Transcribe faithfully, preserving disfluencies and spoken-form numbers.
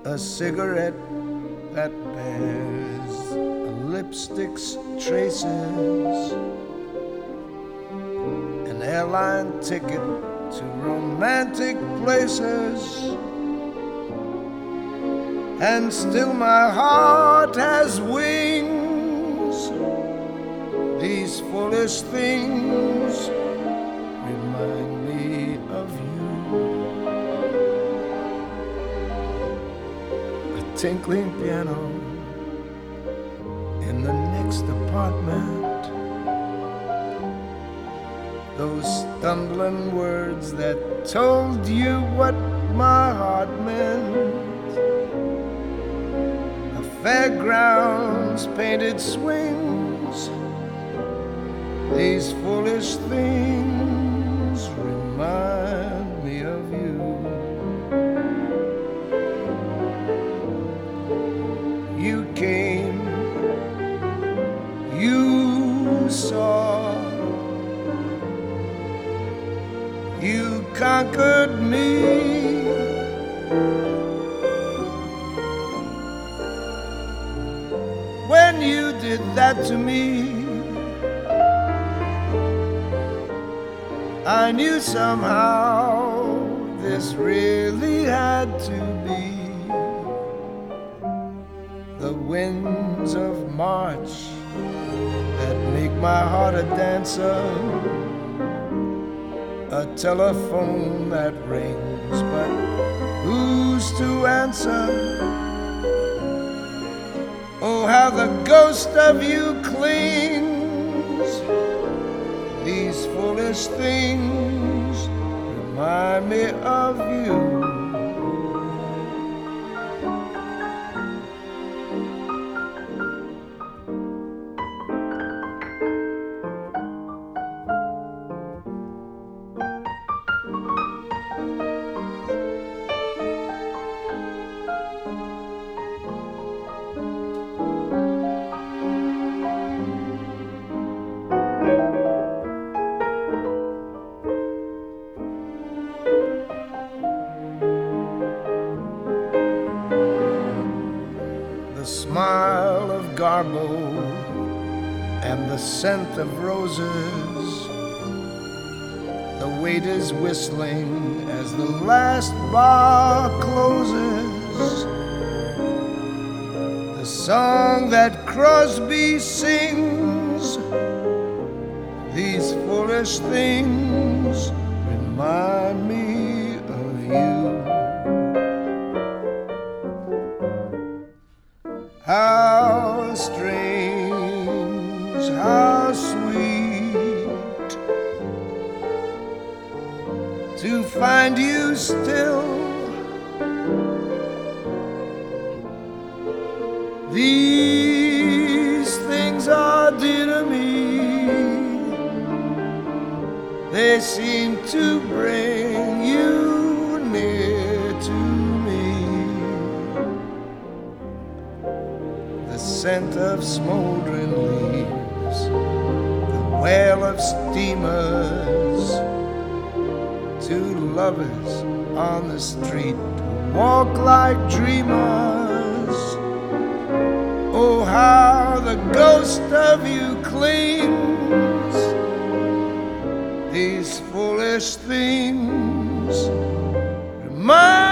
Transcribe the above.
a cigarette that bears a lipstick's traces, an airline ticket to romantic places, and still my heart has wings. These foolish things remind me of you. A tinkling piano in the next apartment, those stumbling words that told you what my heart meant, the fairgrounds painted swings. These foolish things remind me of you. You came, you saw, you conquered me. When you did that to me, I knew somehow this really had to be. The winds of March that make my heart a dancer, a telephone that rings, but who's to answer? Oh, how the ghost of you clings. These foolish things remind me of you. The smile of Garbo and the scent of roses, the waiters whistling as the last bar closes, the song that Crosby sings. These foolish things remind me of you. How strange, how sweet to find you still. These things are dear to me. They seem to bring you near to me. The scent of smoldering leaves, the wail of steamers, two lovers on the street who walk like dreamers. Oh, how the ghost of you clings. These foolish things remind